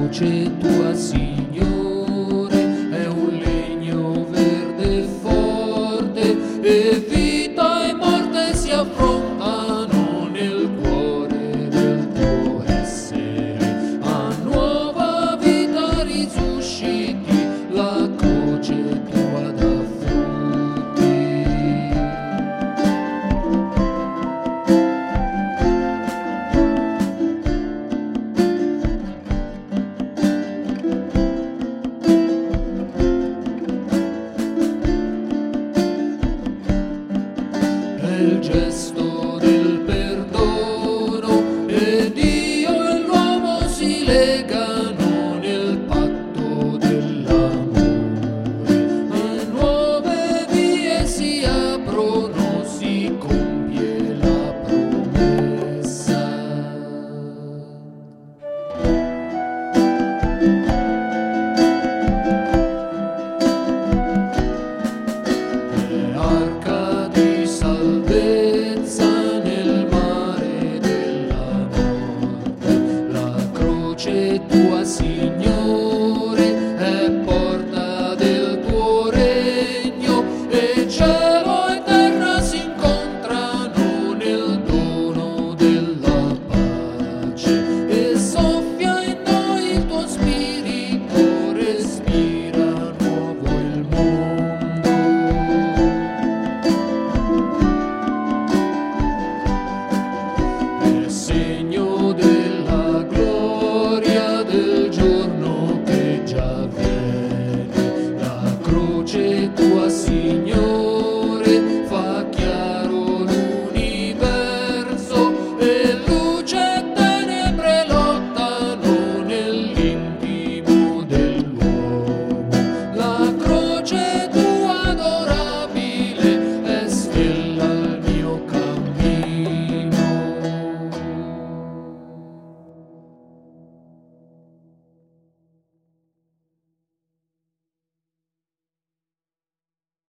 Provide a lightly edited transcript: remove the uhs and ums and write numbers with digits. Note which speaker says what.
Speaker 1: croce tua, Signore, è un legno verde e forte, e vita e morte si affrontano nel cuore del tuo essere. A nuova vita risusciti, la croce tua dà frutti. Il gesto del perdono, e Dio e l'uomo si legano nel patto dell'amore. A nuove vie si aprono, si compie la promessa. Arca di salvezza nel mare della morte, la croce tua, Signore.